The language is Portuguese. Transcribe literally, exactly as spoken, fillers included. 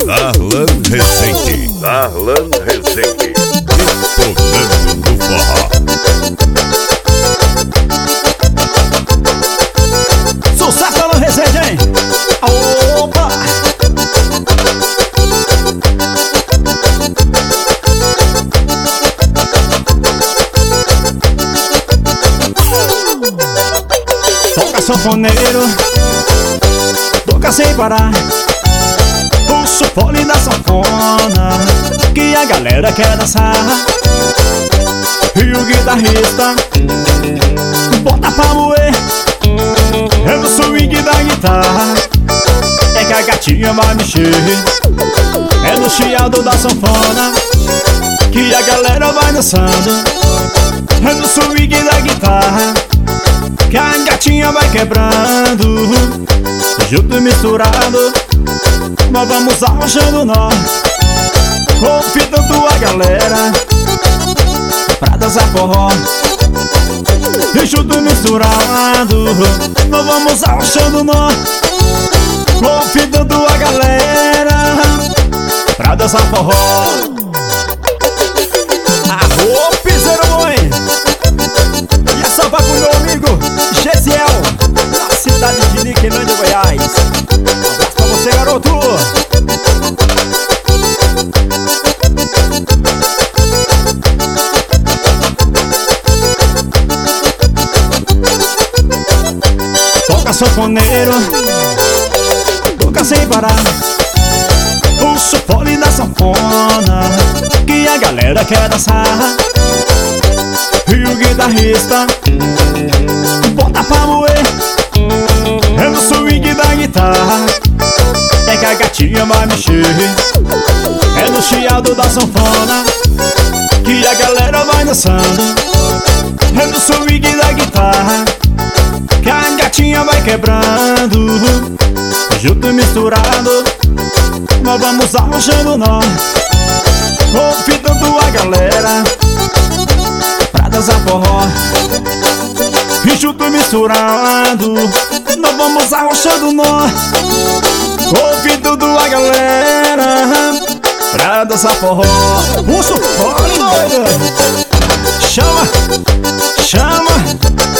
Darlan Rezende, Darlan Rezende, detonando no forró. Sucesso, Darlan Rezende, hein? Opa! Toca sanfoneiro, toca sem parar, puxa o fole da sanfona, que a galera quer dançar. E o guitarrista bota pra moer, é no swing da guitarra, é que a gatinha vai mexer. É no chiado da sanfona, que a galera vai dançando. É no swing da guitarra, que a gatinha vai quebrando. Junto e misturado, nós vamos arrochando nó, convidando a galera pra dançar forró. E junto e misturado, nós vamos arrochando nó, convidando a galera pra dançar forró. Arro, piseiro mãe! E essa vai pro meu amigo Gesiel, na cidade de Niquelândia, Goiás. Um abraço pra você, garoto! Toca sanfoneiro, toca sem parar, puxa o fole da sanfona, que a galera quer dançar. E o guitarrista bota pra moer, é no swing da guitarra, é que a gatinha vai mexer. É no chiado da sanfona, que a galera vai dançando. É no swing da guitarra, que a gatinha vai quebrando. Junto e misturado, nós vamos arrochando nó, convidando a galera pra dançar forró. E junto e misturado, nós vamos arrochando nó, convidando a galera pra dançar forró. Puxa o fole, doido! Chama, chama!